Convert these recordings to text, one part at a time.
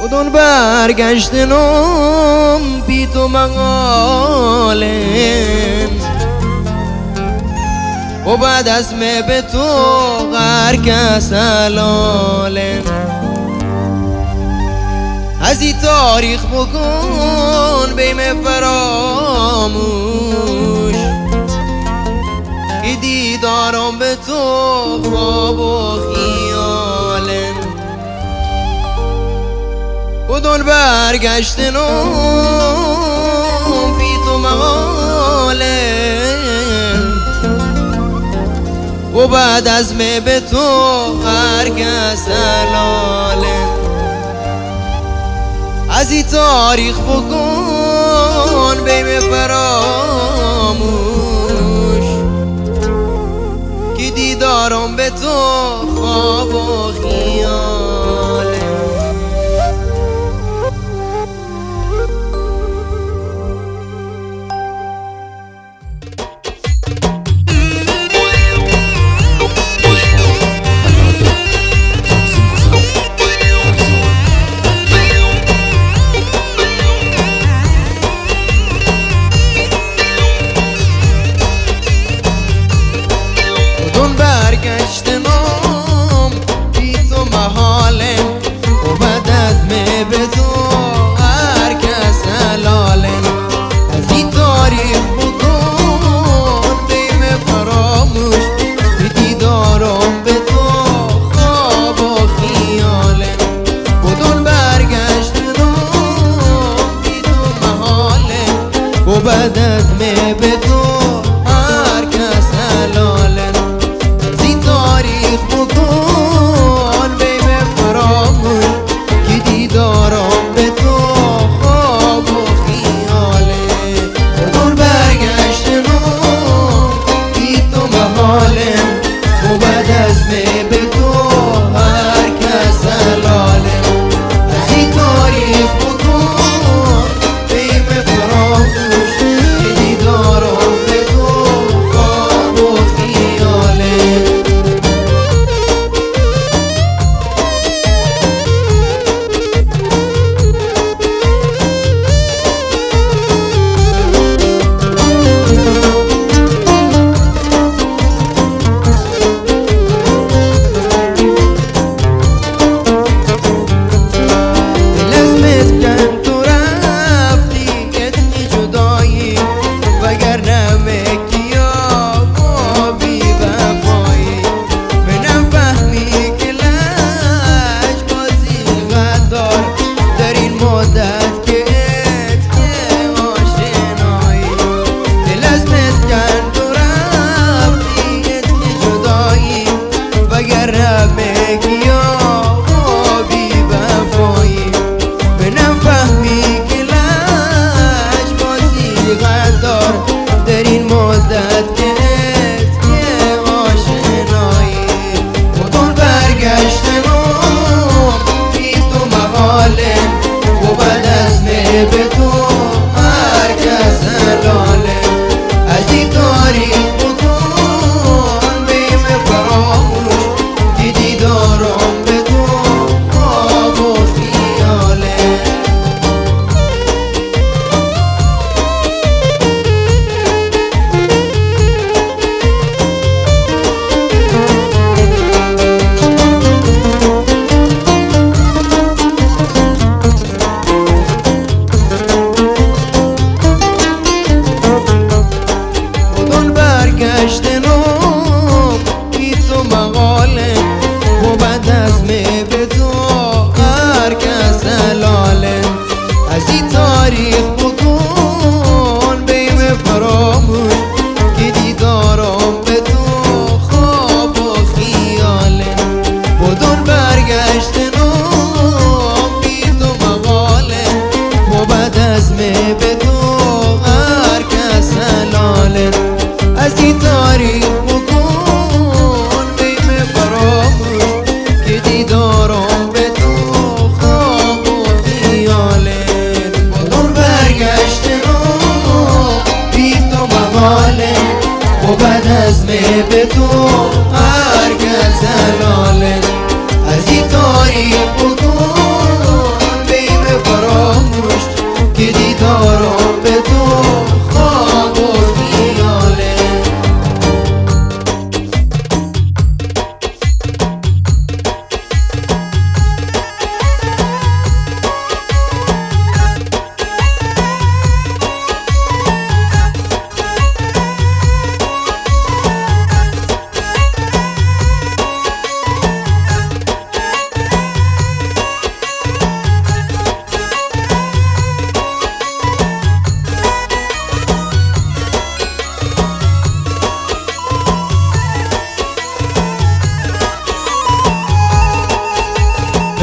بدون برگشتنم بی تو مقالم و بعد از می به تو هر کس حلالم از این تاریخ بکن بیم فراموش ای دیدارم به تو خواب و خیالم بدون برگشتنم بی تو مقالم و بعد از می به تو هر کس حلالم از این تاریخ بکن بیم فراموش که دیدارم به تو خواب و خیالم برگشتنم بی تو محالم و بعد از می به تو هر کس حلالم از این تاریخ بکن بیم فراموش که دیدارم به تو خواب و خیالم بدون برگشتنم بی تو محالم و بعد از می به تو هر کس حلالم تاریخ بکن بیم فراموش که دیدارم به تو خواب و خیاله بدون برگشتنم بی تو محالم و بعد از می به تو هر کس حلالم از این تاریخ بکن بیم فراموش که دیدارم به تو خواب و خیاله در این مدت که آشنایی بدون برگشتنم بی تو مقالم و بعد از می به تو هر کس حلالم از این تاریخ بکن بیم فراموش که دیدارم به تو خواب و خیالم برگشتنم بی تو مقالم و بعد از می به تو هر کس حلالم از این تاریخ بکن بیم فراموش که دیدارم به تو خواب و خیالم بدون برگشتنم بی تو مقالم و بعد از می به تو هر کس حلالم از این تاریخ بکن بیم فراموش که دیدارم به تو خواب و خیالت بدون برگشتنم بی تو مقالم و بعد از می به تو هر کس حلالت از این تاریخ بکن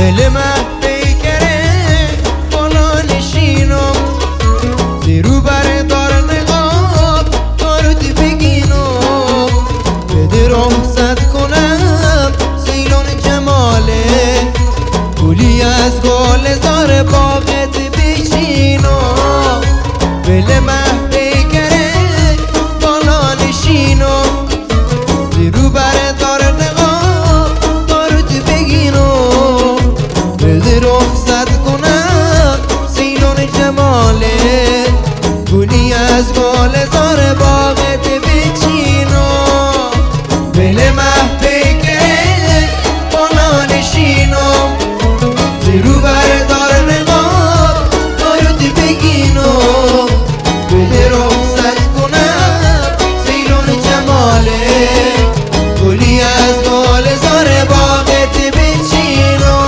دل من پیکره بالا نشینم زیرو بردار نقاب دارد بگینم بده رخصت کنم سیلون جماله گلی از گل زار باغت بچینم دل من پیکره بالا نشینم زیرو بردار نقاب دارد بگینم بده رخصت کنم سیلون جماله گلی از گل زار باغت بچینم دل من پیکره بالا نشینم زیرو بردار نقاب دارد بگینم بده رخصت کنم سیلون جماله گلی از گل زار باغت بچینم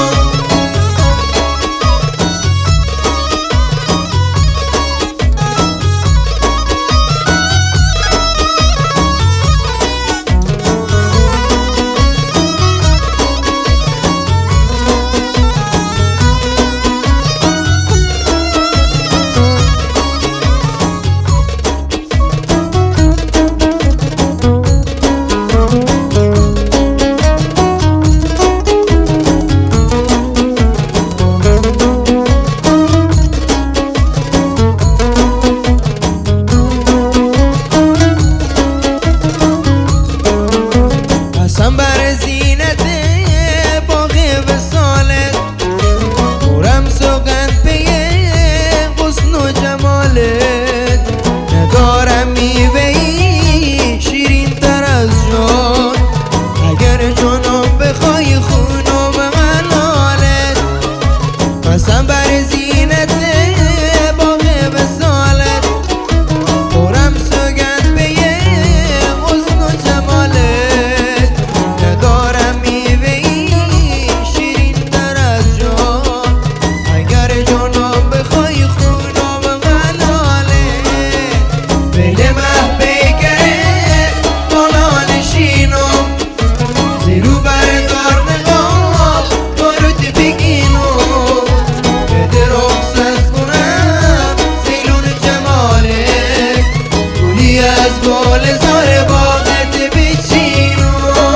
قسم بر زینت باغ وصالت برم سوگند پی حسن و جمالت ندارم میوه‌ای شیرین تر از جان اگر جانم بخوای خون و حلالت قسم بر زینت باغ وصالت برم سوگند پی حسن و جمالت ندارم میوه‌ای شیرین تر از جان اگر جانم بخوای خونم حلاله دل من پیکره بالا نشینم زیرو بردار نقاب دارد بگینم بده رخصت کنم سیلون جماله گلی از گل زار باغت بچینم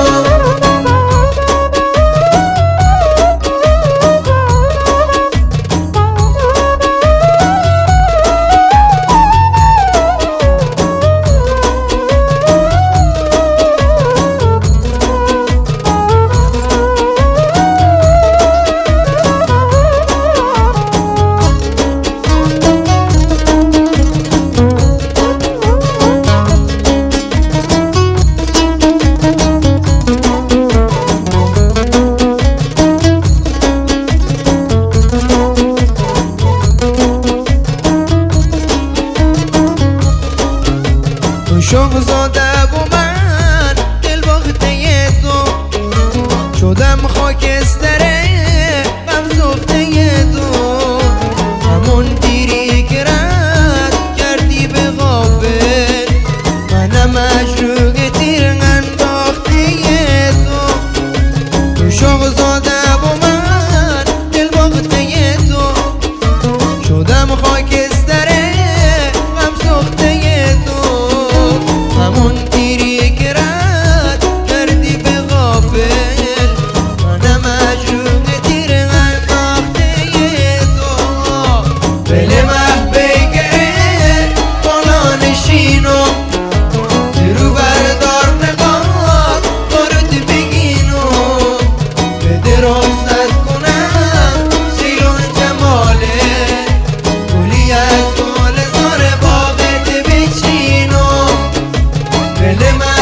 شوق زاده و من دل باخته تو شدم خاکستر غم سفته تو همون دیری که رد کردی به غافل منم مشروق تیر انداخته تو شوق زاده و من دل باخته تو شدم خاکستر غم سفته تو همون تیری که رد کردی به غافل منم مجروح تیر انداخته تو دل من پیکره بالا نشینم زیرو بردار نقاب دارد بگینم بده رخصت کنم سیلون جماله گلی از گل زار باغت بچینم دل من